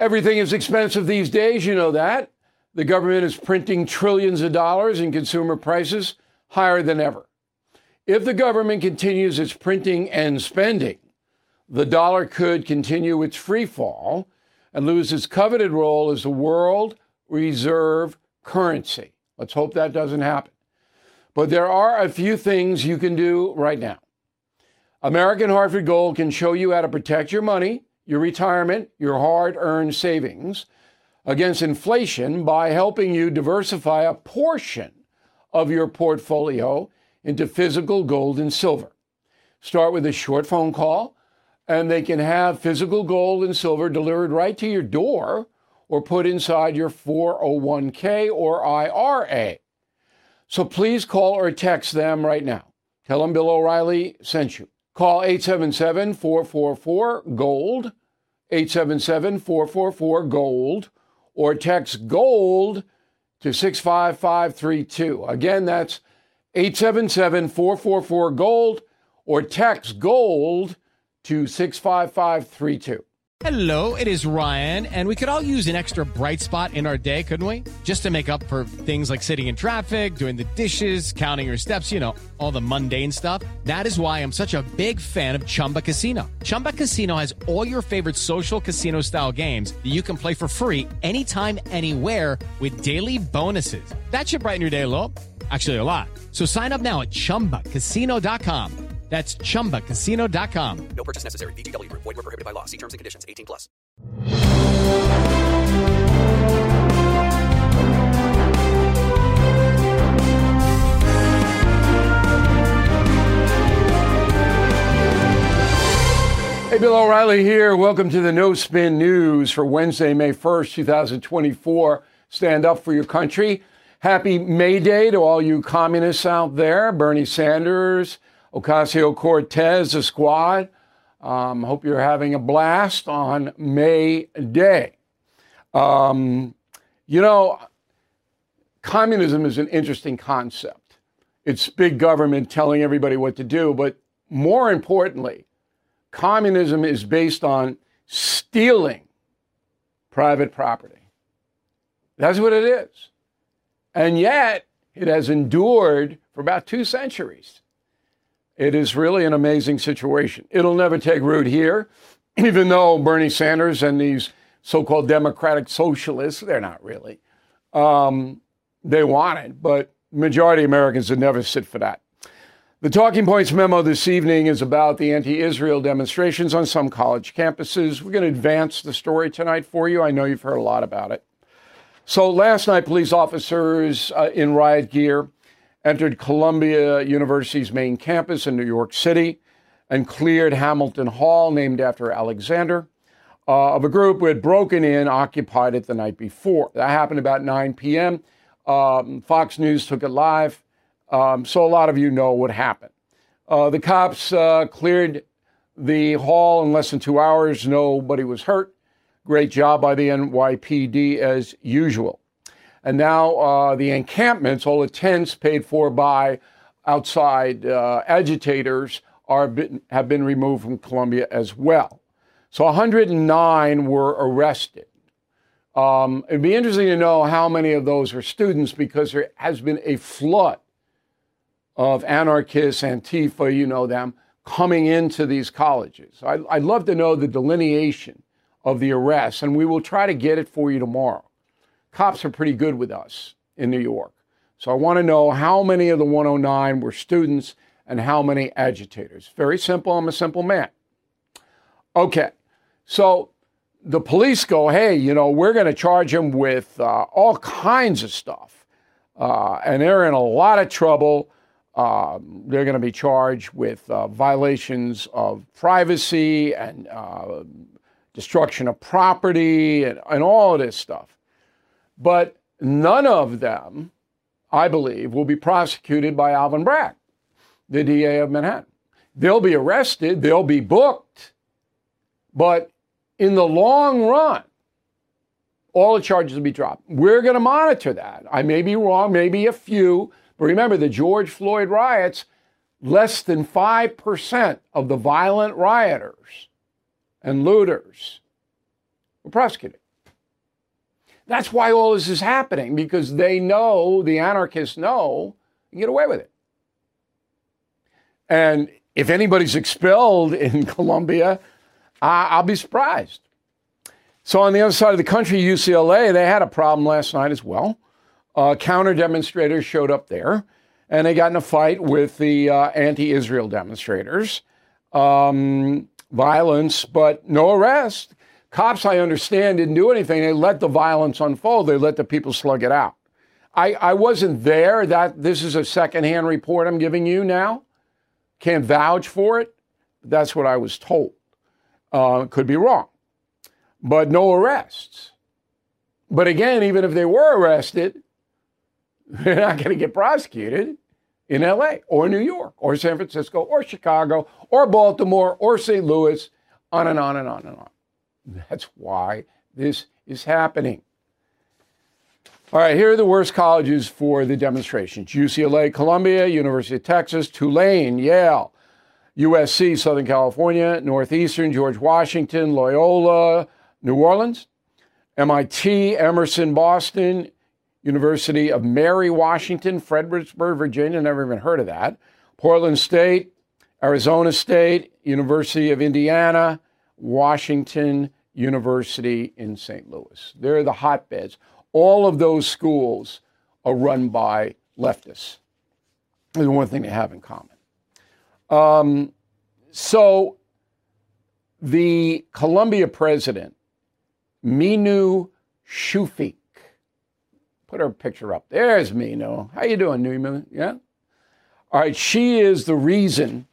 Everything is expensive these days, you know that. The government is printing trillions of dollars and consumer prices higher than ever. If the government continues its printing and spending, the dollar could continue its free fall and lose its coveted role as the world reserve currency. Let's hope that doesn't happen. But there are a few things you can do right now. American Hartford Gold can show you how to protect your money, your retirement, your hard-earned savings against inflation by helping you diversify a portion of your portfolio into physical gold and silver. Start with a short phone call, and they can have physical gold and silver delivered right to your door or put inside your 401k or IRA. So please call or text them right now. Tell them Bill O'Reilly sent you. Call 877-444-GOLD, 877-444-GOLD, or text GOLD to 65532. Again, that's 877-444-GOLD, or text GOLD to 65532. Hello, it is Ryan, and we could all use an extra bright spot in our day, couldn't we? Just to make up for things like sitting in traffic, doing the dishes, counting your steps, you know, all the mundane stuff. That is why I'm such a big fan of Chumba Casino. Chumba Casino has all your favorite social casino-style games that you can play for free anytime, anywhere with daily bonuses. That should brighten your day a little. Actually, a lot. So sign up now at ChumbaCasino.com. That's ChumbaCasino.com. No purchase necessary. VGW Group. Void where prohibited by law. See terms and conditions. 18 plus. Hey, Bill O'Reilly here. Welcome to the No Spin News for Wednesday, May 1st, 2024. Stand up for your country. Happy May Day to all you communists out there. Bernie Sanders, Ocasio-Cortez, the squad. Hope you're having a blast on May Day. You know, communism is an interesting concept. It's big government telling everybody what to do, but more importantly, communism is based on stealing private property. That's what it is. And yet, it has endured for about 2 centuries. It is really an amazing situation. It'll never take root here, even though Bernie Sanders and these so-called democratic socialists, they're not really, they want it, but majority of Americans would never sit for that. The Talking Points memo this evening is about the anti-Israel demonstrations on some college campuses. We're going to advance the story tonight for you. I know you've heard a lot about it. So last night, police officers in riot gear entered Columbia University's main campus in New York City and cleared Hamilton Hall, named after Alexander, of a group who had broken in, occupied it the night before. That happened about 9 p.m. Fox News took it live, so a lot of you know what happened. The cops cleared the hall in less than 2 hours. Nobody was hurt. Great job by the NYPD as usual. And now the encampments, all the tents paid for by outside agitators, have been removed from Columbia as well. So 109 were arrested. It'd be interesting to know how many of those are students, because there has been a flood of anarchists, Antifa, you know them, coming into these colleges. I'd love to know the delineation of the arrests, and we will try to get it for you tomorrow. Cops are pretty good with us in New York. So I want to know how many of the 109 were students and how many agitators. Very simple. I'm a simple man. Okay. So the police go, hey, you know, we're going to charge them with all kinds of stuff. And they're in a lot of trouble. They're going to be charged with violations of privacy and destruction of property and all of this stuff. But none of them, I believe, will be prosecuted by Alvin Bragg, the DA of Manhattan. They'll be arrested, they'll be booked, but in the long run, all the charges will be dropped. We're going to monitor that. I may be wrong, maybe a few, but remember the George Floyd riots, less than 5% of the violent rioters and looters were prosecuted. That's why all this is happening, because they know, the anarchists know, you can get away with it. And if anybody's expelled in Colombia, I'll be surprised. So on the other side of the country, UCLA, they had a problem last night as well. Counter demonstrators showed up there, and they got in a fight with the anti-Israel demonstrators. Violence, but no arrest. Cops, I understand, didn't do anything. They let the violence unfold. They let the people slug it out. I wasn't there. This is a secondhand report I'm giving you now. Can't vouch for it. That's what I was told. Could be wrong. But no arrests. But again, even if they were arrested, they're not going to get prosecuted in LA or New York or San Francisco or Chicago or Baltimore or St. Louis, on and on and on and on. That's why this is happening. All right, here are the worst colleges for the demonstrations: UCLA, Columbia, University of Texas, Tulane, Yale, USC, Southern California, Northeastern, George Washington, Loyola, New Orleans, MIT, Emerson, Boston, University of Mary Washington, Fredericksburg, Virginia, never even heard of that, Portland State, Arizona State, University of Indiana, Washington University in St. Louis. They're the hotbeds. All of those schools are run by leftists. There's one thing they have in common. So the Colombia president, Minu Shufik, put her picture up. There's Minu. How you doing, Minu? Yeah? All right, she is the reason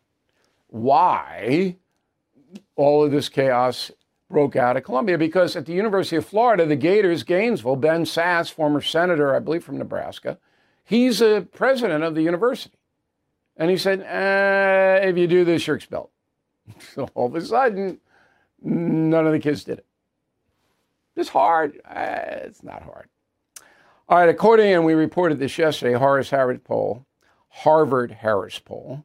why all of this chaos broke out at Columbia, because at the University of Florida, the Gators, Gainesville, Ben Sasse, former senator, I believe from Nebraska, he's a president of the university. And he said, if you do this, you're expelled. So all of a sudden, none of the kids did it. It's hard. It's not hard. All right, according, and we reported this yesterday, Harvard Harris poll,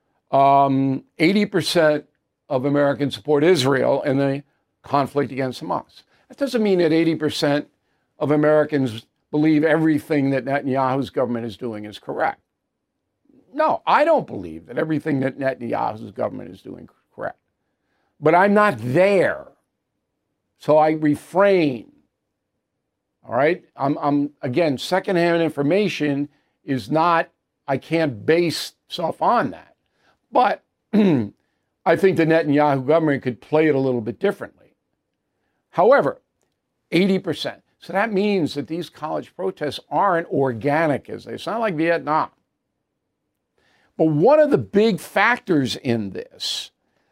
80% of Americans support Israel in the conflict against Hamas. That doesn't mean that 80% of Americans believe everything that Netanyahu's government is doing is correct. No, I don't believe that everything that Netanyahu's government is doing is correct. But I'm not there. So I refrain. All right? I'm again, secondhand information is not, I can't base stuff on that. But I think the Netanyahu government could play it a little bit differently. However, 80%. So that means that these college protests aren't organic, as they say. It's not like Vietnam. But one of the big factors in this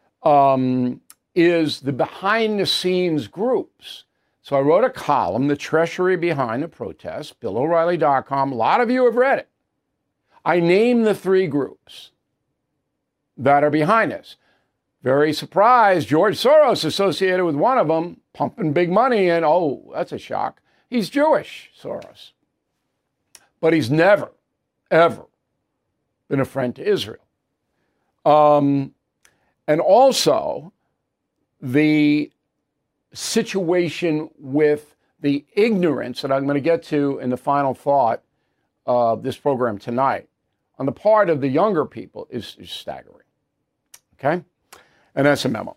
is the behind-the-scenes groups. So I wrote a column, The Treachery Behind the Protests, BillO'Reilly.com. A lot of you have read it. I named the three groups that are behind this. Very surprised, George Soros associated with one of them, pumping big money in. Oh, that's a shock. He's Jewish, Soros. But he's never, ever been a friend to Israel. And also, the situation with the ignorance that I'm going to get to in the final thought of this program tonight on the part of the younger people is staggering. Okay? And that's a memo.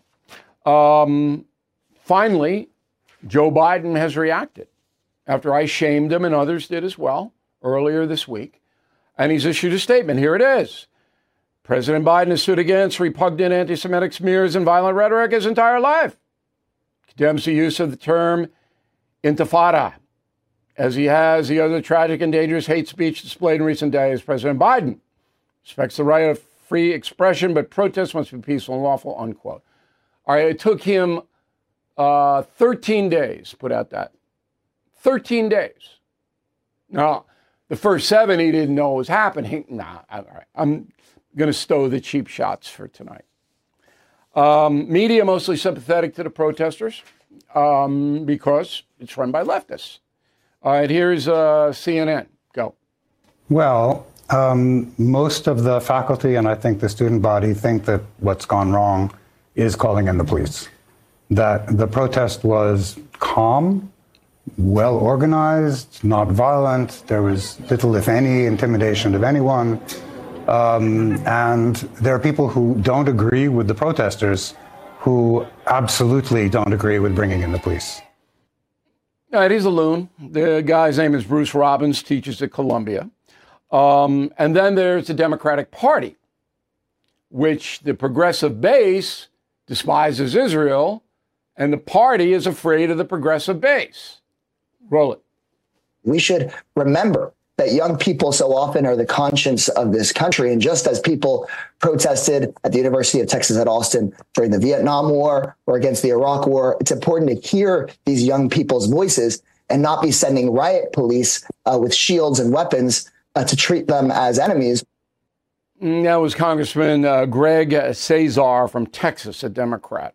Finally, Joe Biden has reacted after I shamed him, and others did as well, earlier this week. And he's issued a statement. Here it is. President Biden has stood against repugnant anti-Semitic smears and violent rhetoric his entire life. Condemns the use of the term intifada, as he has the other tragic and dangerous hate speech displayed in recent days. President Biden respects the right of free expression, but protests must be peaceful and lawful, unquote. All right, it took him 13 days to put out that. 13 days. Now, the first 7 he didn't know was happening. Nah, all right. I'm going to stow the cheap shots for tonight. Media mostly sympathetic to the protesters because it's run by leftists. All right, here's CNN. Go. Well, most of the faculty and I think the student body think that what's gone wrong is calling in the police. That the protest was calm well organized, not violent. There was little, if any, intimidation of anyone. And there are people who don't agree with the protesters who absolutely don't agree with bringing in the police. All right, he's a loon. The guy's name is Bruce Robbins, teaches at Columbia. And then there's the Democratic Party, which the progressive base despises Israel, and the party is afraid of the progressive base. Roll it. We should remember that young people so often are the conscience of this country. And just as people protested at the University of Texas at Austin during the Vietnam War or against the Iraq War, it's important to hear these young people's voices and not be sending riot police with shields and weapons to treat them as enemies. That was Congressman Greg Cesar from Texas, a Democrat.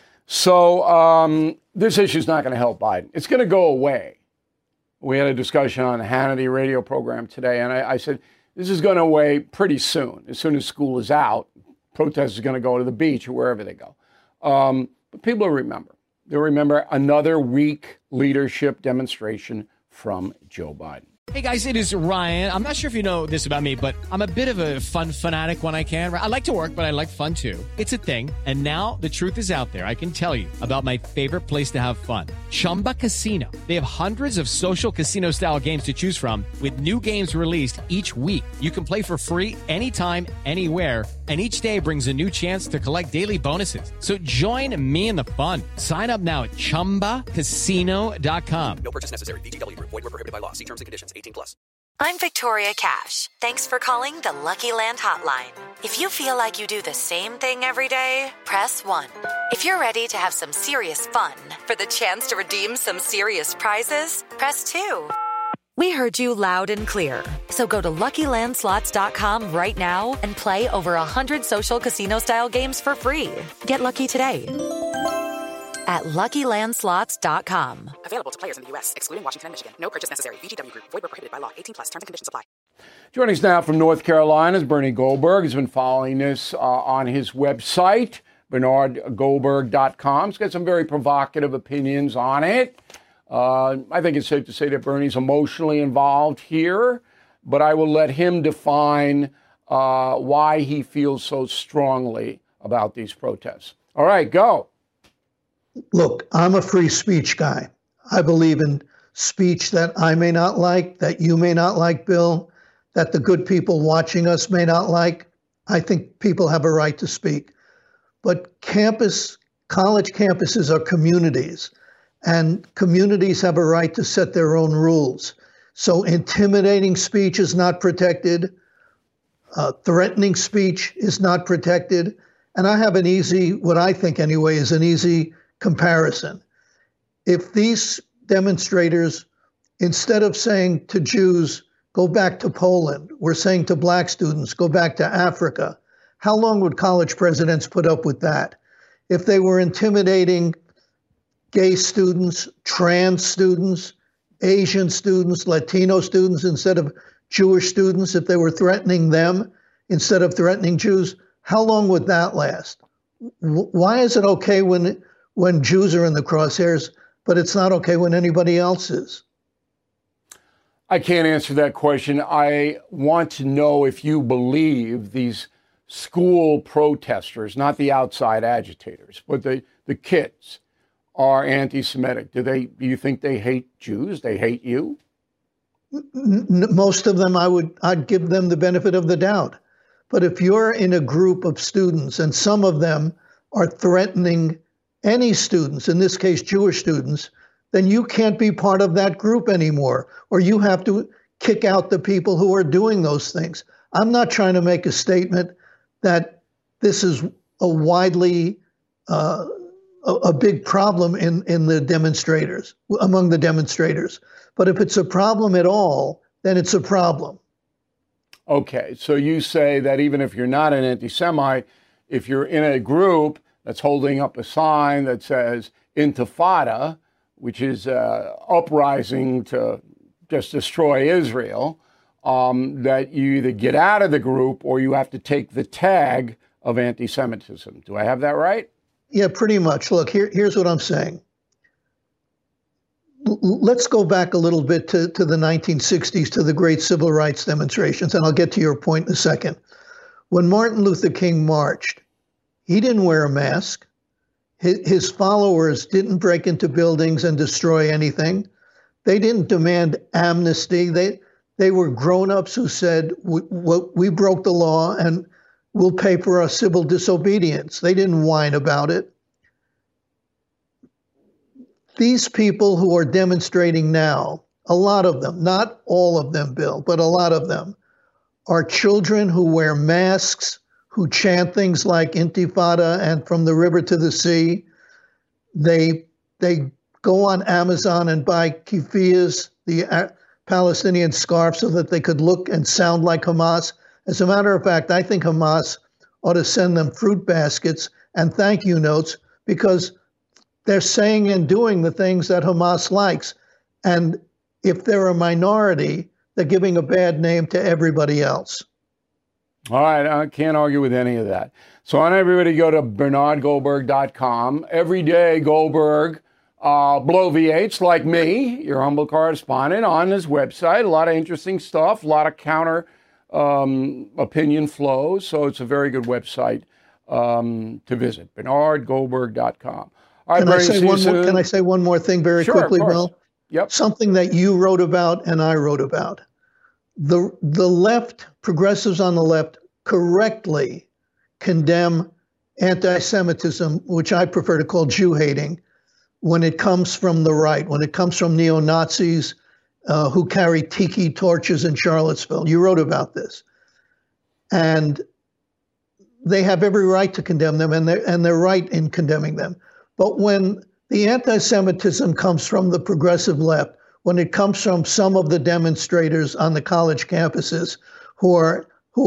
So this issue is not going to help Biden. It's going to go away. We had a discussion on the Hannity radio program today, and I said, this is going away pretty soon. As soon as school is out, protesters are going to go to the beach or wherever they go. But people will remember. They'll remember another weak leadership demonstration from Joe Biden. Hey guys, it is Ryan. I'm not sure if you know this about me, but I'm a bit of a fun fanatic when I can. I like to work, but I like fun too. It's a thing. And now the truth is out there. I can tell you about my favorite place to have fun. Chumba Casino. They have hundreds of social casino style games to choose from with new games released each week. You can play for free anytime, anywhere. And each day brings a new chance to collect daily bonuses. So join me in the fun. Sign up now at ChumbaCasino.com. No purchase necessary. VGW Group. Void where prohibited by law. See terms and conditions. 18+. I'm Victoria Cash. Thanks for calling the Lucky Land Hotline. If you feel like you do the same thing every day, press 1. If you're ready to have some serious fun for the chance to redeem some serious prizes, press 2. We heard you loud and clear. So go to LuckyLandSlots.com right now and play over 100 social casino-style games for free. Get lucky today at LuckyLandSlots.com. Available to players in the U.S., excluding Washington and Michigan. No purchase necessary. VGW Group. Void where prohibited by law. 18+. Terms and conditions apply. Joining us now from North Carolina is Bernie Goldberg. He's been following this on his website, BernardGoldberg.com. He's got some very provocative opinions on it. I think it's safe to say that Bernie's emotionally involved here, but I will let him define why he feels so strongly about these protests. All right, go. Look, I'm a free speech guy. I believe in speech that I may not like, that you may not like, Bill, that the good people watching us may not like. I think people have a right to speak. But college campuses are communities, and communities have a right to set their own rules. So intimidating speech is not protected. Threatening speech is not protected. And I have what I think anyway, is an easy comparison. If these demonstrators, instead of saying to Jews, go back to Poland, were saying to black students, go back to Africa, how long would college presidents put up with that? If they were intimidating gay students, trans students, Asian students, Latino students instead of Jewish students, if they were threatening them instead of threatening Jews, how long would that last? Why is it okay when Jews are in the crosshairs, but it's not okay when anybody else is? I can't answer that question. I want to know if you believe these school protesters, not the outside agitators, but the kids, are anti-Semitic. Do you think they hate Jews? They hate you? Most of them, I'd give them the benefit of the doubt. But if you're in a group of students and some of them are threatening any students, in this case Jewish students, then you can't be part of that group anymore, or you have to kick out the people who are doing those things. I'm not trying to make a statement that this is a widely a big problem in the demonstrators, among the demonstrators. But if it's a problem at all, then it's a problem. Okay, so you say that even if you're not an anti-Semite, if you're in a group that's holding up a sign that says Intifada, which is uprising to just destroy Israel, that you either get out of the group or you have to take the tag of anti-Semitism. Do I have that right? Yeah, pretty much. Look, here's what I'm saying. let's go back a little bit to the 1960s, to the great civil rights demonstrations, and I'll get to your point in a second. When Martin Luther King marched, he didn't wear a mask. His followers didn't break into buildings and destroy anything. They didn't demand amnesty. They were grown-ups who said, we broke the law and we'll pay for our civil disobedience. They didn't whine about it. These people who are demonstrating now, a lot of them, not all of them, Bill, but a lot of them, are children who wear masks, who chant things like Intifada and From the River to the Sea. They go on Amazon and buy keffiyehs, the Palestinian scarf, so that they could look and sound like Hamas. As a matter of fact, I think Hamas ought to send them fruit baskets and thank you notes, because they're saying and doing the things that Hamas likes. And if they're a minority, they're giving a bad name to everybody else. All right, I can't argue with any of that. So I want everybody to go to bernardgoldberg.com. Every day, Goldberg bloviates, like me, your humble correspondent, on his website. A lot of interesting stuff, a lot of counter opinion flows. So it's a very good website to visit, bernardgoldberg.com. All right, can I say one more thing very quickly, Will? Yep. Something that you wrote about and I wrote about. The left, progressives on the left, correctly condemn anti-Semitism, which I prefer to call Jew-hating, when it comes from the right, when it comes from neo-Nazis who carry tiki torches in Charlottesville. You wrote about this. And they have every right to condemn them, and they're right in condemning them. But when the anti-Semitism comes from the progressive left, when it comes from some of the demonstrators on the college campuses who are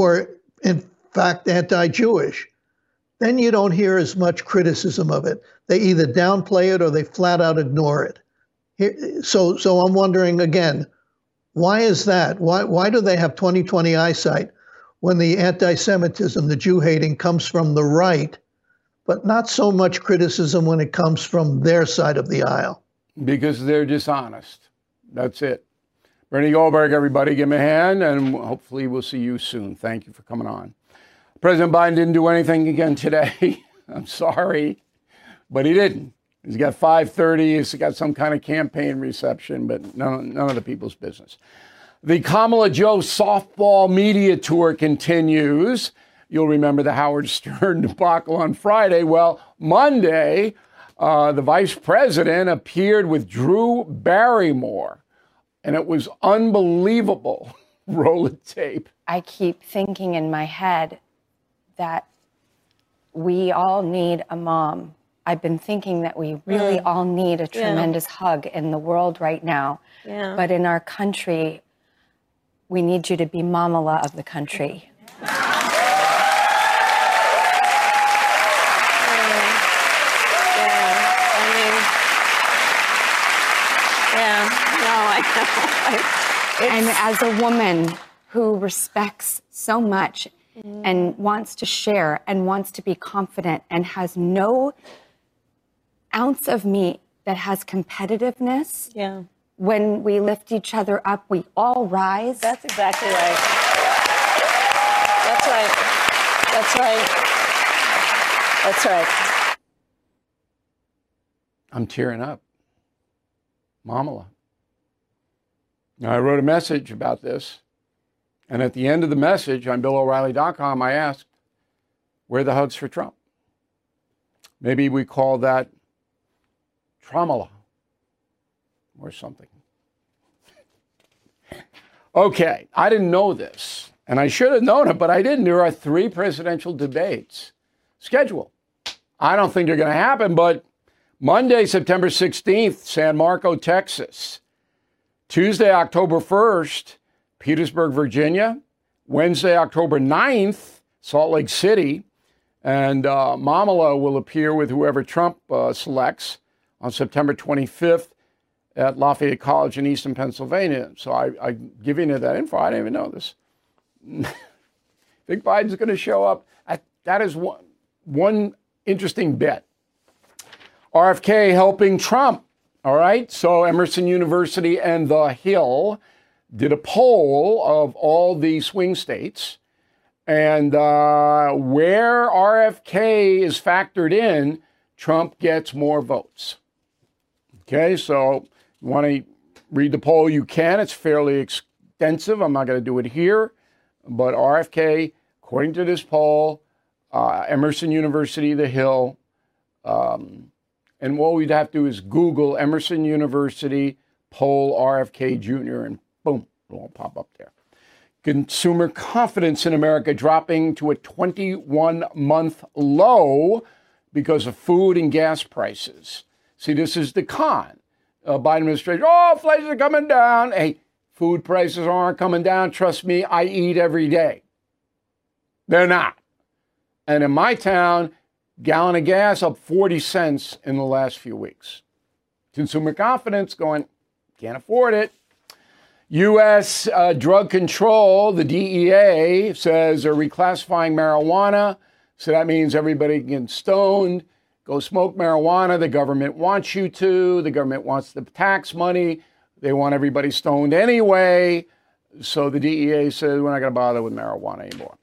in fact anti-Jewish, then you don't hear as much criticism of it. They either downplay it or they flat out ignore it. So I'm wondering again, why is that? Why do they have 20/20 eyesight when the anti-Semitism, the Jew-hating, comes from the right, but not so much criticism when it comes from their side of the aisle? Because they're dishonest. That's it. Bernie Goldberg, everybody, give him a hand, and hopefully we'll see you soon. Thank you for coming on. President Biden didn't do anything again today. I'm sorry, but he didn't. He's got 5:30. He's got some kind of campaign reception, but none of the people's business. The Kamala Jo softball media tour continues. You'll remember the Howard Stern debacle on Friday. Well, Monday, the vice president appeared with Drew Barrymore, and it was unbelievable. Roll of tape. I keep thinking in my head that we all need a mom. I've been thinking that we really all need a tremendous hug in the world right now. Yeah. But in our country, we need you to be Mamala of the country. And as a woman who respects so much and wants to share and wants to be confident and has no ounce of me that has competitiveness, when we lift each other up, we all rise. That's exactly right. That's right. That's right. That's right. I'm tearing up. Mamala. Now, I wrote a message about this, and at the end of the message on BillO'Reilly.com, I asked, where are the hugs for Trump? Maybe we call that Traumala or something. Okay, I didn't know this, and I should have known it, but I didn't. There are 3 presidential debates scheduled. I don't think they're going to happen, but Monday, September 16th, San Marcos, Texas. Tuesday, October 1st, Petersburg, Virginia. Wednesday, October 9th, Salt Lake City. And Mamala will appear with whoever Trump selects on September 25th at Lafayette College in Easton, Pennsylvania. So I'm giving you that info. I didn't even know this. Think Biden's going to show up? That is one interesting bet. RFK helping Trump All right. So Emerson University and The Hill did a poll of all the swing states, and where RFK is factored in, Trump gets more votes. Okay, so you want to read the poll, you can. It's fairly extensive. I'm not going to do it here. But RFK, according to this poll, Emerson University, The Hill, and what we'd have to do is Google Emerson University poll RFK Jr. and boom, it won't pop up there. Consumer confidence in America dropping to a 21-month low because of food and gas prices. See, this is the con. Biden administration, inflation is coming down. Hey, food prices aren't coming down. Trust me, I eat every day. They're not. And in my town, gallon of gas up 40 cents in the last few weeks. Consumer confidence going, can't afford it. U.S. Drug Control, the DEA, says they're reclassifying marijuana. So that means everybody can get stoned, go smoke marijuana. The government wants you to. The government wants the tax money. They want everybody stoned anyway. So the DEA says we're not going to bother with marijuana anymore.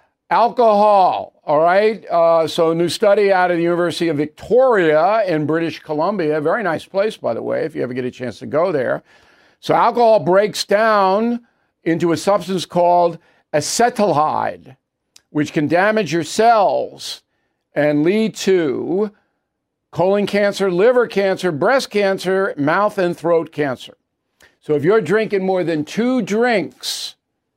Alcohol, all right? So a new study out of the University of Victoria in British Columbia. Very nice place, by the way, if you ever get a chance to go there. So alcohol breaks down into a substance called acetaldehyde, which can damage your cells and lead to colon cancer, liver cancer, breast cancer, mouth and throat cancer. So if you're drinking more than 2 drinks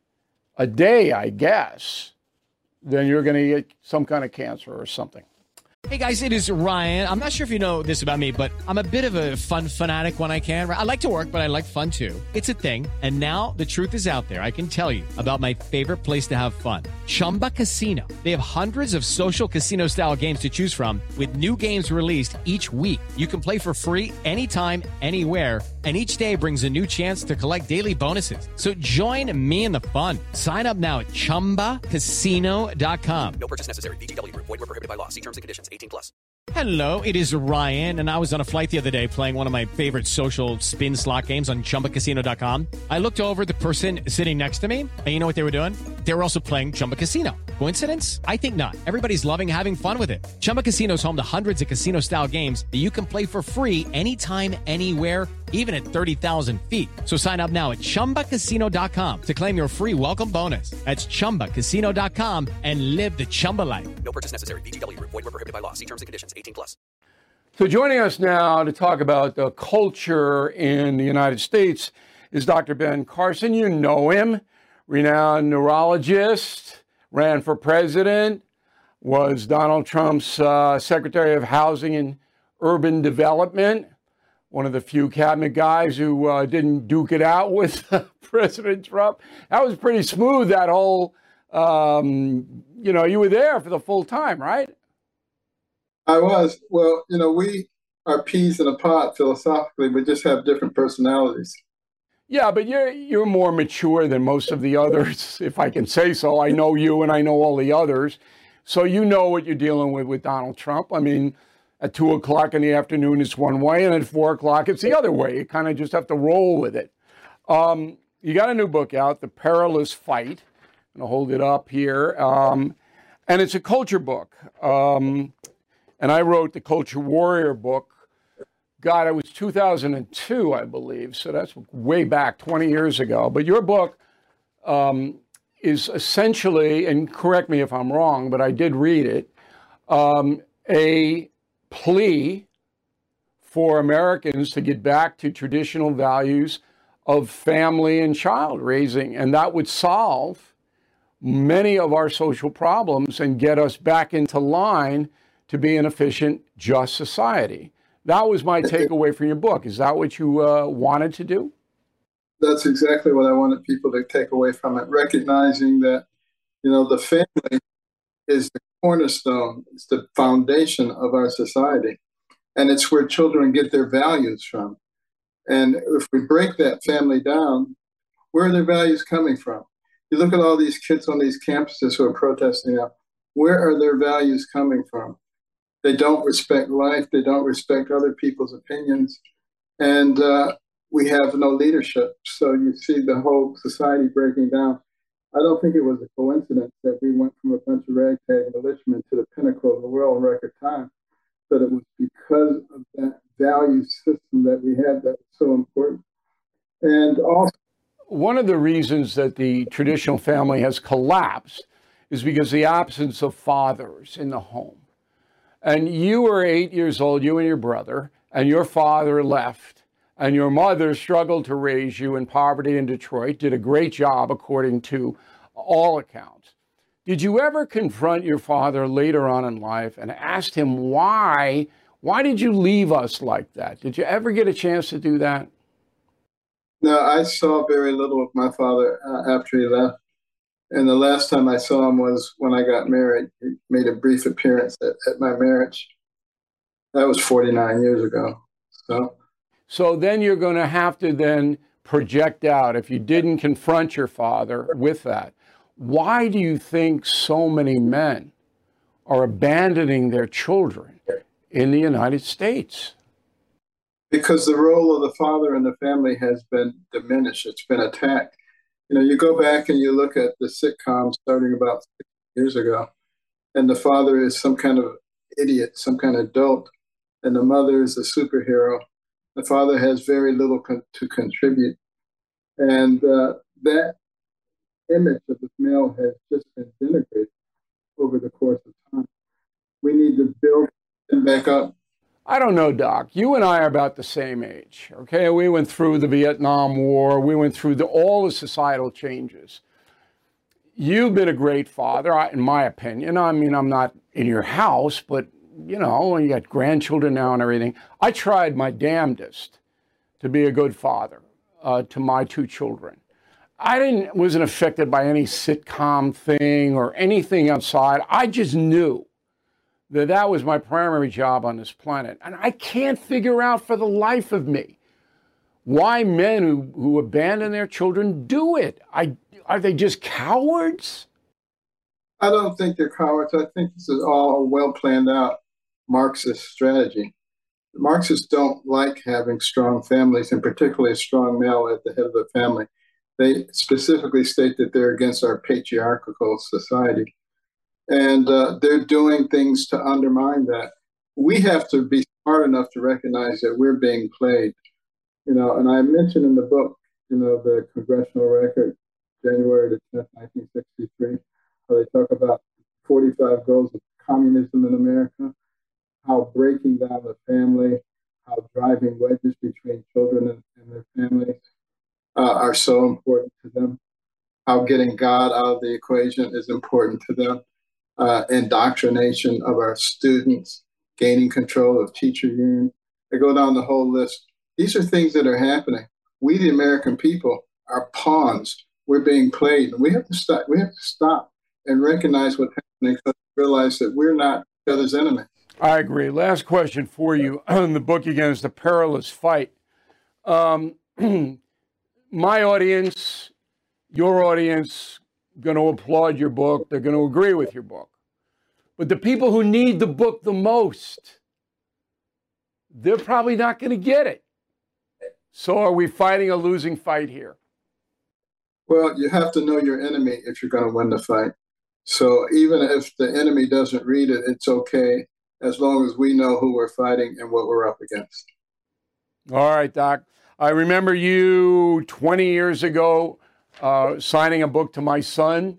a day, I guess, then you're going to get some kind of cancer or something. Hey guys, it is Ryan. I'm not sure if you know this about me, but I'm a bit of a fun fanatic when I can. I like to work, but I like fun too. It's a thing. And now the truth is out there. I can tell you about my favorite place to have fun. Chumba Casino. They have hundreds of social casino style games to choose from with new games released each week. You can play for free anytime, anywhere. And each day brings a new chance to collect daily bonuses. So join me in the fun. Sign up now at ChumbaCasino.com. No purchase necessary. VGW Group. Void where prohibited by law. See terms and conditions. 18+. Hello, it is Ryan, and I was on a flight the other day playing one of my favorite social spin slot games on ChumbaCasino.com. I looked over at the person sitting next to me, and you know what they were doing? They were also playing Chumba Casino. Coincidence? I think not. Everybody's loving having fun with it. Chumba Casino is home to hundreds of casino-style games that you can play for free anytime, anywhere, even at 30,000 feet. So sign up now at ChumbaCasino.com to claim your free welcome bonus. That's ChumbaCasino.com and live the Chumba life. No purchase necessary. VGW Group. Void where prohibited by law. See terms and conditions. 18+. So joining us now to talk about the culture in the United States is Dr. Ben Carson. You know him, renowned neurologist, ran for president, was Donald Trump's Secretary of Housing and Urban Development, one of the few cabinet guys who didn't duke it out with President Trump. That was pretty smooth, that whole, you were there for the full time, right? I was. Well, we are peas in a pod philosophically. We just have different personalities. Yeah, but you're more mature than most of the others, if I can say so. I know you and I know all the others. So you know what you're dealing with Donald Trump. I mean, at 2 o'clock in the afternoon, it's one way, and at 4 o'clock, it's the other way. You kind of just have to roll with it. You got a new book out, The Perilous Fight. I'm going to hold it up here. And it's a culture book. And I wrote the Culture Warrior book. God, it was 2002, I believe. So that's way back, 20 years ago. But your book is essentially, and correct me if I'm wrong, but I did read it, a plea for Americans to get back to traditional values of family and child raising. And that would solve many of our social problems and get us back into line to be an efficient, just society. That was my takeaway from your book. Is that what you wanted to do? That's exactly what I wanted people to take away from it, recognizing that, the family is the cornerstone, it's the foundation of our society, and it's where children get their values from. And if we break that family down, where are their values coming from? You look at all these kids on these campuses who are protesting now, where are their values coming from? They don't respect life. They don't respect other people's opinions. And we have no leadership. So you see the whole society breaking down. I don't think it was a coincidence that we went from a bunch of ragtag militiamen to the pinnacle of the world in record time, but it was because of that value system that we had that was so important. And also, one of the reasons that the traditional family has collapsed is because of the absence of fathers in the home. And you were 8 years old, you and your brother, and your father left, and your mother struggled to raise you in poverty in Detroit, did a great job according to all accounts. Did you ever confront your father later on in life and ask him why did you leave us like that? Did you ever get a chance to do that? No, I saw very little of my father after he left. And the last time I saw him was when I got married. He made a brief appearance at my marriage. That was 49 years ago. So then you're going to have to then project out, if you didn't confront your father with that. Why do you think so many men are abandoning their children in the United States? Because the role of the father in the family has been diminished. It's been attacked. You know, you go back and you look at the sitcom starting about 6 years ago, and the father is some kind of idiot, some kind of dope, and the mother is a superhero. The father has very little to contribute. And that image of the male has just been denigrated over the course of time. We need to build him back up. I don't know, Doc. You and I are about the same age, okay? We went through the Vietnam War. We went through all the societal changes. You've been a great father, in my opinion. I mean, I'm not in your house, but, you know, you got grandchildren now and everything. I tried my damnedest to be a good father to my two children. I wasn't affected by any sitcom thing or anything outside. I just knew that was my primary job on this planet. And I can't figure out for the life of me why men who abandon their children do it. Are they just cowards? I don't think they're cowards. I think this is all a well planned out Marxist strategy. The Marxists don't like having strong families, and particularly a strong male at the head of the family. They specifically state that they're against our patriarchal society. And they're doing things to undermine that. We have to be smart enough to recognize that we're being played. You know, and I mentioned in the book, you know, the congressional record, January the 10th, 1963, how they talk about 45 goals of communism in America, how breaking down the family, how driving wedges between children and their families are so important to them, how getting God out of the equation is important to them. Indoctrination of our students, gaining control of teacher unions. I go down the whole list. These are things that are happening. We, the American people, are pawns. We're being played. And we have to stop. We have to stop and recognize what's happening, so realize that we're not each other's enemy. I agree. Last question for you. The book again is The Perilous Fight. My audience, your audience, going to applaud your book. They're going to agree with your book. But the people who need the book the most, they're probably not going to get it. So are we fighting a losing fight here? Well, you have to know your enemy if you're going to win the fight. So even if the enemy doesn't read it, it's okay, as long as we know who we're fighting and what we're up against. All right, Doc. I remember you 20 years ago signing a book to my son,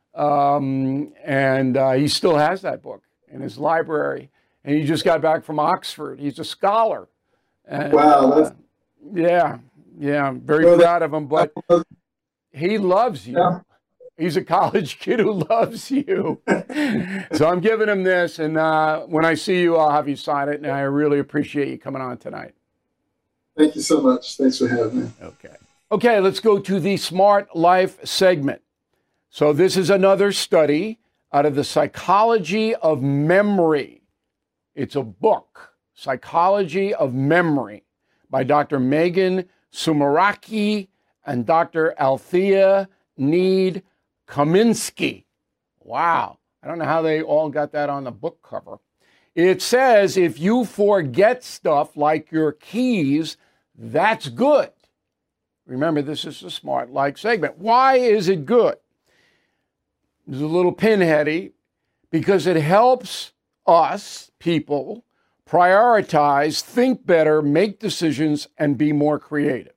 and he still has that book in his library. And he just got back from Oxford. He's a scholar. And, wow. Yeah, very proud of him. But he loves you. Yeah. He's a college kid who loves you. So I'm giving him this, and when I see you, I'll have you sign it. And I really appreciate you coming on tonight. Thank you so much. Thanks for having me. Okay, let's go to the Smart Life segment. So this is another study out of the Psychology of Memory. It's a book, Psychology of Memory, by Dr. Megan Sumeracki and Dr. Althea Need Kaminsky. Wow. I don't know how they all got that on the book cover. It says if you forget stuff like your keys, That's good. Remember, this is a Smart Like segment. Why is it good? It's a little pinheady because it helps us, people, prioritize, think better, make decisions, and be more creative.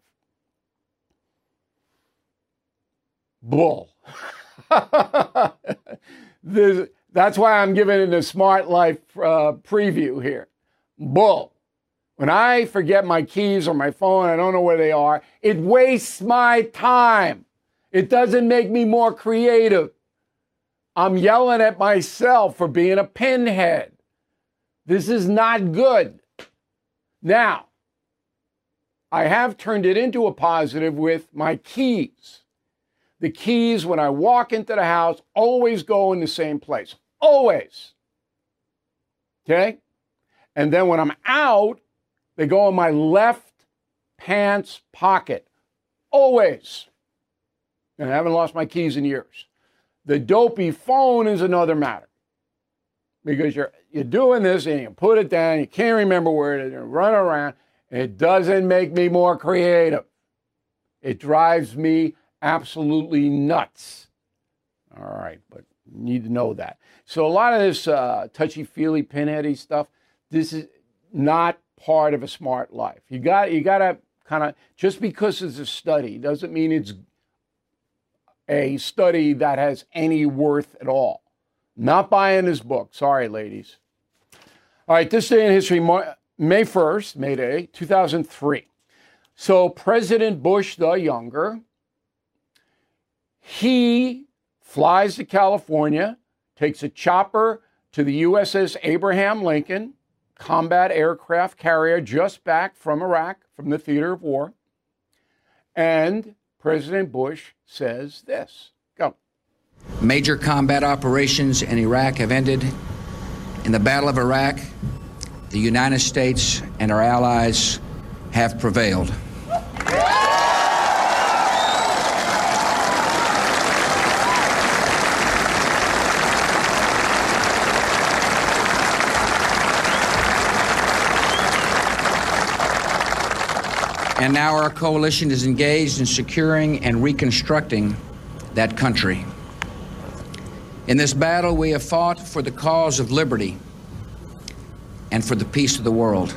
Bull. That's why I'm giving it a Smart Life preview here. Bull. When I forget my keys or my phone, I don't know where they are, it wastes my time. It doesn't make me more creative. I'm yelling at myself for being a pinhead. This is not good. Now, I have turned it into a positive with my keys. The keys, when I walk into the house, always go in the same place. Always. Okay? And then when I'm out, they go in my left pants pocket. Always. And I haven't lost my keys in years. The dopey phone is another matter. Because you're doing this and you put it down, you can't remember where it is, you run around. It doesn't make me more creative. It drives me absolutely nuts. All right, but you need to know that. So a lot of this touchy-feely, pinheady stuff, this is not part of a smart life. You got to kind of, just because it's a study doesn't mean it's a study that has any worth at all. Not buying his book. Sorry, ladies. All right, this day in history, May 1st, May Day, 2003. So President Bush the Younger, he flies to California, takes a chopper to the USS Abraham Lincoln, combat aircraft carrier just back from Iraq, from the theater of war. And President Bush says this. Go. Major combat operations in Iraq have ended. In the Battle of Iraq, the United States and our allies have prevailed. And now our coalition is engaged in securing and reconstructing that country. In this battle, we have fought for the cause of liberty and for the peace of the world.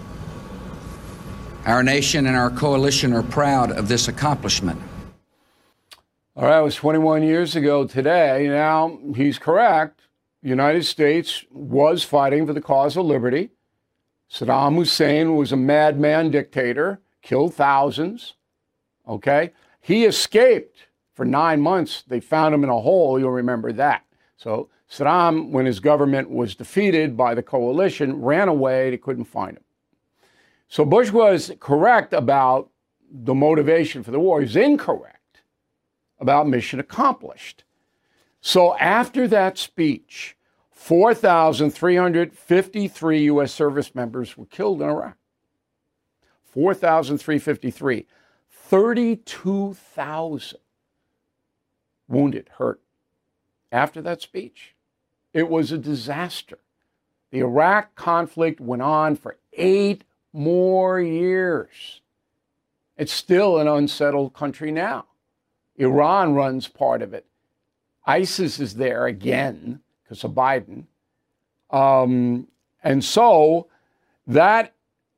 Our nation and our coalition are proud of this accomplishment. All right, it was 21 years ago today. Now, he's correct. The United States was fighting for the cause of liberty. Saddam Hussein was a madman dictator, killed thousands. Okay? He escaped for 9 months. They found him in a hole. You'll remember that. So Saddam, when his government was defeated by the coalition, ran away. They couldn't find him. So Bush was correct about the motivation for the war. He was incorrect about mission accomplished. So after that speech, 4,353 U.S. service members were killed in Iraq. 4,353. 32,000 wounded, hurt. After that speech, it was a disaster. The Iraq conflict went on for 8 more years. It's still an unsettled country now. Iran runs part of it. ISIS is there again because of Biden. And so that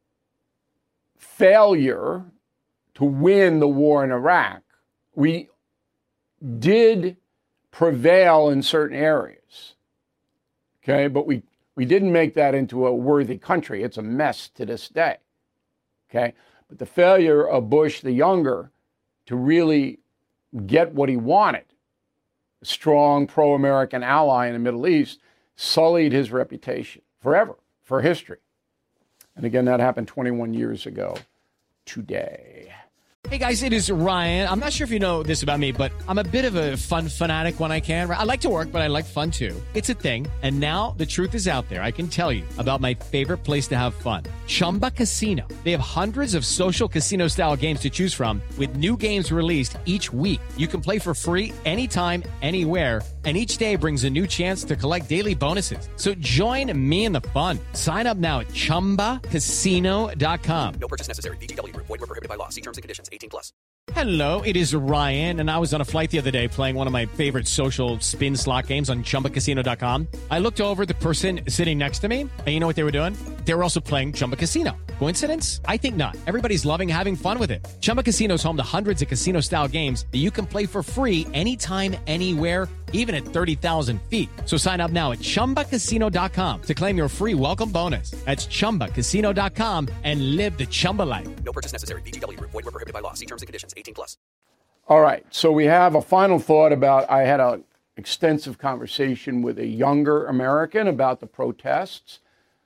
failure to win the war in Iraq, we did prevail in certain areas, okay? But we didn't make that into a worthy country. It's a mess to this day, okay? But the failure of Bush the Younger to really get what he wanted, a strong pro-American ally in the Middle East, sullied his reputation forever, for history. And again, that happened 21 years ago today. Hey guys, it is Ryan. I'm not sure if you know this about me, but I'm a bit of a fun fanatic when I can. I like to work, but I like fun too. It's a thing. And now the truth is out there. I can tell you about my favorite place to have fun. Chumba Casino. They have hundreds of social casino style games to choose from with new games released each week. You can play for free anytime, anywhere. And each day brings a new chance to collect daily bonuses. So join me in the fun. Sign up now at ChumbaCasino.com. No purchase necessary. VGW Group. Void where prohibited by law. See terms and conditions. 18+. Hello, it is Ryan, and I was on a flight the other day playing one of my favorite social spin slot games on ChumbaCasino.com. I looked over at the person sitting next to me, and you know what they were doing? They were also playing Chumba Casino. Coincidence? I think not. Everybody's loving having fun with it. Chumba Casino is home to hundreds of casino-style games that you can play for free anytime, anywhere, even at 30,000 feet. So sign up now at ChumbaCasino.com to claim your free welcome bonus. That's ChumbaCasino.com and live the Chumba life. No purchase necessary. VGW Group. Void where prohibited by law. See terms and conditions. 18+. All right. So we have a final thought about, I had an extensive conversation with a younger American about the protests.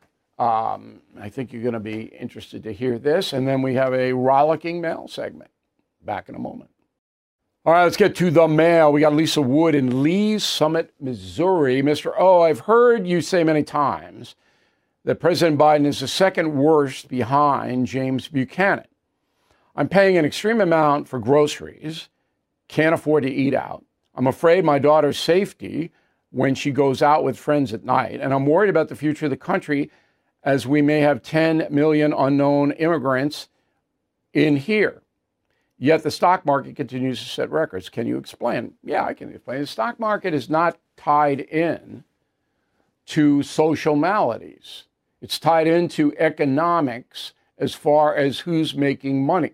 I think you're going to be interested to hear this. And then we have a rollicking mail segment. Back in a moment. All right, let's get to the mail. We got Lisa Wood in Lee's Summit, Missouri. Mr. O, I've heard you say many times that President Biden is the second worst behind James Buchanan. I'm paying an extreme amount for groceries, can't afford to eat out. I'm afraid my daughter's safety when she goes out with friends at night, and I'm worried about the future of the country as we may have 10 million unknown immigrants in here. Yet the stock market continues to set records. Can you explain? Yeah, I can explain. The stock market is not tied in to social maladies. It's tied into economics as far as who's making money.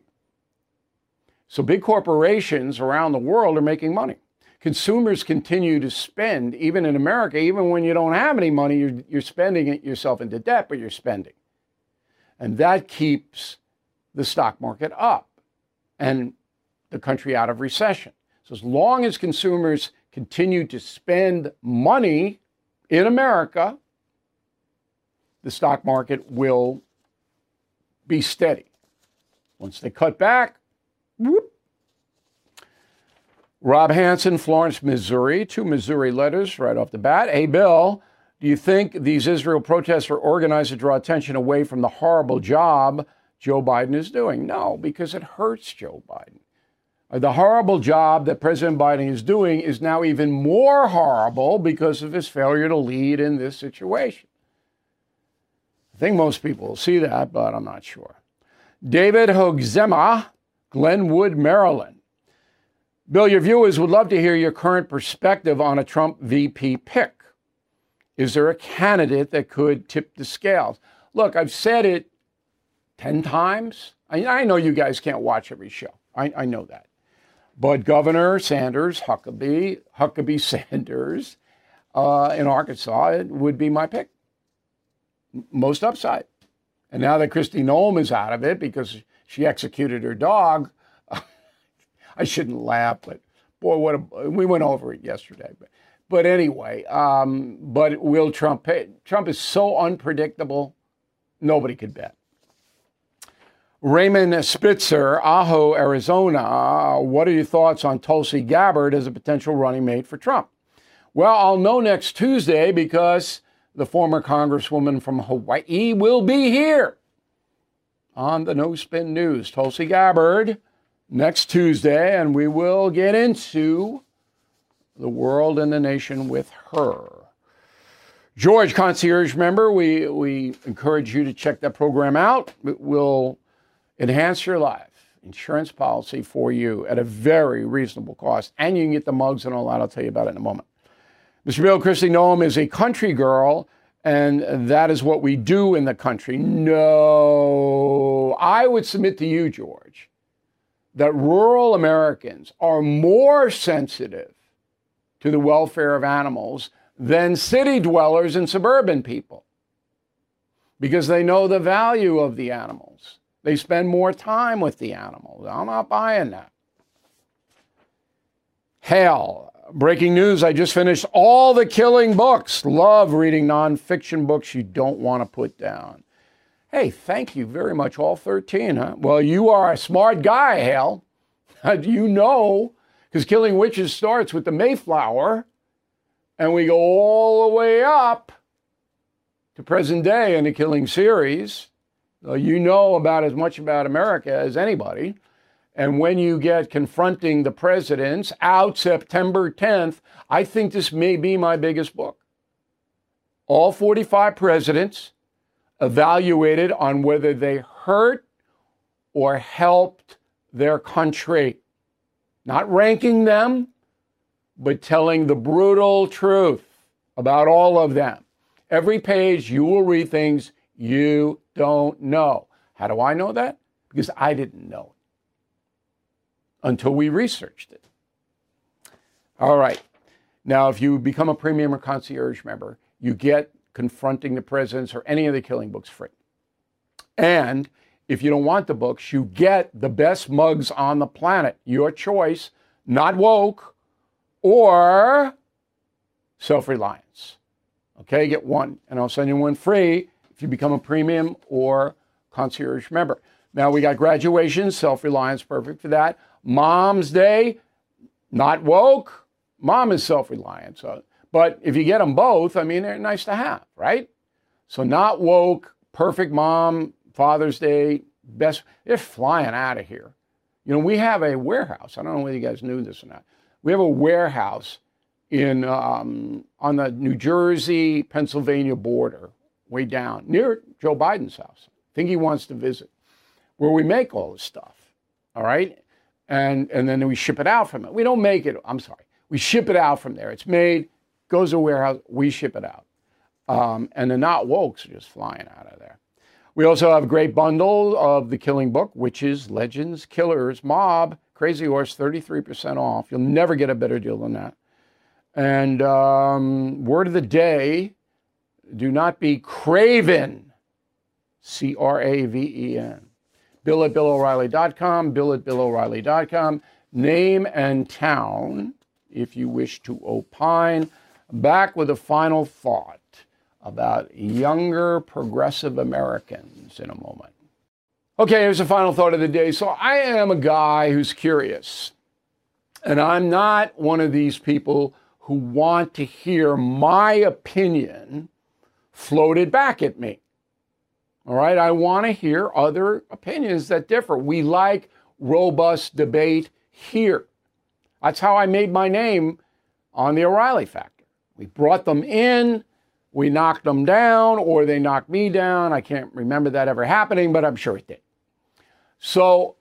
So big corporations around the world are making money. Consumers continue to spend, even in America, even when you don't have any money, you're spending it yourself into debt, but you're spending. And that keeps the stock market up and the country out of recession. So as long as consumers continue to spend money in America, the stock market will be steady. Once they cut back, whoop. Rob Hansen, Florence, Missouri, 2 Missouri letters right off the bat. Hey, Bill, do you think these Israel protests are organized to draw attention away from the horrible job Joe Biden is doing? No, because it hurts Joe Biden. The horrible job that President Biden is doing is now even more horrible because of his failure to lead in this situation. I think most people will see that, but I'm not sure. David Hogzema, Glenwood, Maryland. Bill, your viewers would love to hear your current perspective on a Trump VP pick. Is there a candidate that could tip the scales? Look, I've said it 10 times. I know you guys can't watch every show. I know that. But Governor Sanders, Huckabee Sanders in Arkansas, it would be my pick. Most upside. And now that Kristi Noem is out of it because she executed her dog, I shouldn't laugh, but boy, we went over it yesterday. But anyway, but will Trump pay? Trump is so unpredictable, nobody could bet. Raymond Spitzer, Ajo, Arizona. What are your thoughts on Tulsi Gabbard as a potential running mate for Trump? Well, I'll know next Tuesday because the former Congresswoman from Hawaii will be here on the No Spin News. Tulsi Gabbard next Tuesday, and we will get into the world and the nation with her. George, concierge member, we encourage you to check that program out. It will enhance your life insurance policy for you at a very reasonable cost. And you can get the mugs and all that. I'll tell you about it in a moment. Mr. Bill, Kristi Noem is a country girl, and that is what we do in the country. No, I would submit to you, George, that rural Americans are more sensitive to the welfare of animals than city dwellers and suburban people because they know the value of the animals. They spend more time with the animals. I'm not buying that. Hell, breaking news, I just finished all the Killing books. Love reading nonfiction books you don't want to put down. Hey, thank you very much, all 13, huh? Well, you are a smart guy, Hal. You know, because Killing Witches starts with the Mayflower, and we go all the way up to present day in the Killing series. You know about as much about America as anybody. And when you get Confronting the Presidents out September 10th, I think this may be my biggest book. All 45 presidents evaluated on whether they hurt or helped their country. Not ranking them, but telling the brutal truth about all of them. Every page you will read things you don't know. How do I know that? Because I didn't know it until we researched it. All right. Now, if you become a premium or concierge member, you get Confronting the Presidents or any of the Killing books free. And if you don't want the books, you get the best mugs on the planet. Your choice, Not Woke or Self-Reliance. Okay, get one, and I'll send you one free if you become a premium or concierge member. Now, we got graduation, Self-Reliance, perfect for that. Mom's Day, Not Woke, Mom is Self-Reliance. But if you get them both, I mean, they're nice to have, right? So Not Woke, perfect mom, Father's Day, best, they're flying out of here. You know, we have a warehouse. I don't know whether you guys knew this or not. We have a warehouse in on the New Jersey, Pennsylvania border, way down, near Joe Biden's house. I think he wants to visit, where we make all this stuff, all right? And then we ship it out from it. We don't make it, I'm sorry. We ship it out from there. It's made, goes to a warehouse, we ship it out. And the Not Wokes are just flying out of there. We also have a great bundle of the Killing book, Witches, Legends, Killers, Mob, Crazy Horse, 33% off. You'll never get a better deal than that. And word of the day, do not be craven, C-R-A-V-E-N. Bill at BillO'Reilly.com, Bill at BillO'Reilly.com. Name and town if you wish to opine. Back with a final thought about younger progressive Americans in a moment. Okay, here's the final thought of the day. So I am a guy who's curious, and I'm not one of these people who want to hear my opinion floated back at me. All right, I want to hear other opinions that differ. We like robust debate here. That's how I made my name on the O'Reilly Factor. We brought them in, we knocked them down, or they knocked me down. I can't remember that ever happening, but I'm sure it did. So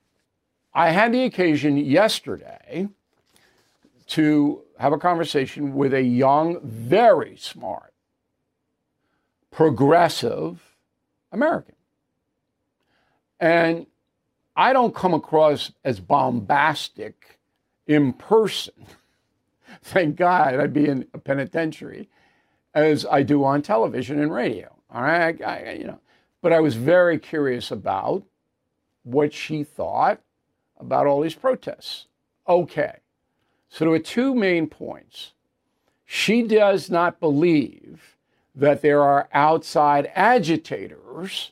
I had the occasion yesterday to have a conversation with a young, very smart, progressive American. And I don't come across as bombastic in person. Thank God I'd be in a penitentiary, as I do on television and radio. All right, but I was very curious about what she thought about all these protests. Okay, so there were two main points. She does not believe that there are outside agitators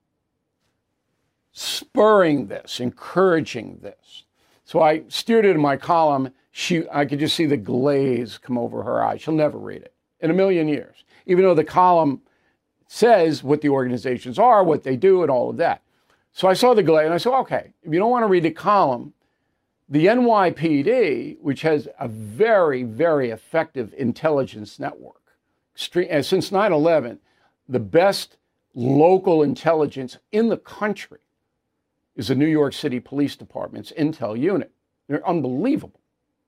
spurring this, encouraging this. So I steered it in my column. I could just see the glaze come over her eyes. She'll never read it in a million years, even though the column says what the organizations are, what they do, and all of that. So I saw the glaze, and I said, okay, if you don't want to read the column, the NYPD, which has a very, very effective intelligence network, since 9/11, the best local intelligence in the country is the New York City Police Department's Intel unit. They're unbelievable.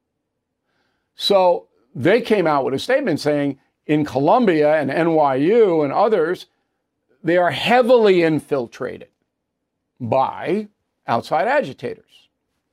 So they came out with a statement saying in Columbia and NYU and others, they are heavily infiltrated by outside agitators.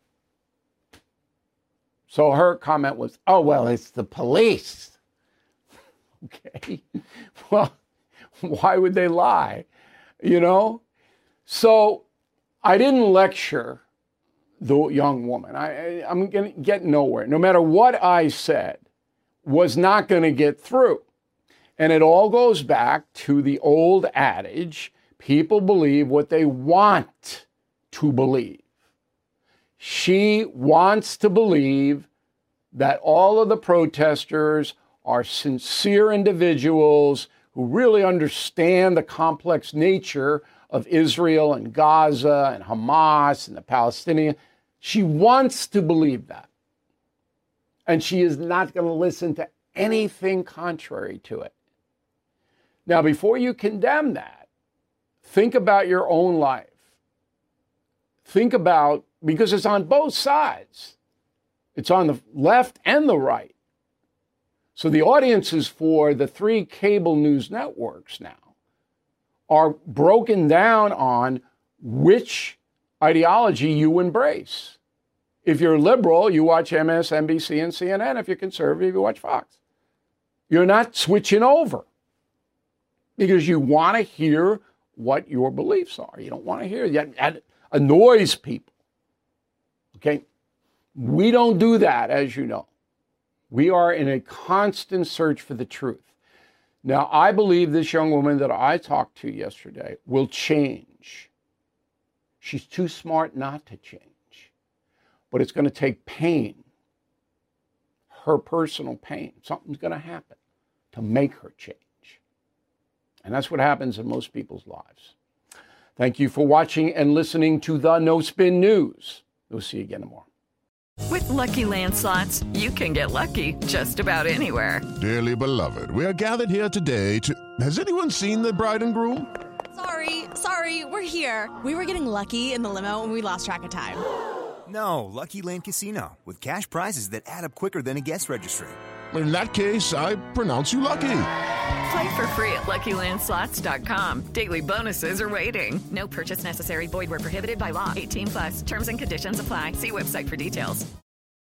So her comment was, oh, well, it's the police. Okay. Well, why would they lie? You know? So I didn't lecture the young woman. I'm going to get nowhere. No matter what I said was not going to get through. And it all goes back to the old adage, people believe what they want to believe. She wants to believe that all of the protesters are sincere individuals who really understand the complex nature of Israel and Gaza and Hamas and the Palestinians. She wants to believe that. And she is not going to listen to anything contrary to it. Now, before you condemn that, think about your own life. Think about, because it's on both sides. It's on the left and the right. So the audiences for the 3 cable news networks now are broken down on which ideology you embrace. If you're liberal, you watch MSNBC and CNN. If you're conservative, you watch Fox. You're not switching over because you want to hear what your beliefs are. You don't want to hear that. That annoys people. Okay? We don't do that, as you know. We are in a constant search for the truth. Now, I believe this young woman that I talked to yesterday will change. She's too smart not to change. But it's going to take pain, her personal pain. Something's going to happen to make her change. And that's what happens in most people's lives. Thank you for watching and listening to the No Spin News. We'll see you again tomorrow. With Lucky Land Slots, you can get lucky just about anywhere. Dearly beloved, we are gathered here today to... Has anyone seen the bride and groom? Sorry, we're here. We were getting lucky in the limo and we lost track of time. No, Lucky Land Casino, with cash prizes that add up quicker than a guest registry. In that case, I pronounce you lucky. Play for free at LuckyLandSlots.com. Daily bonuses are waiting. No purchase necessary. Void where prohibited by law. 18+. Terms and conditions apply. See website for details.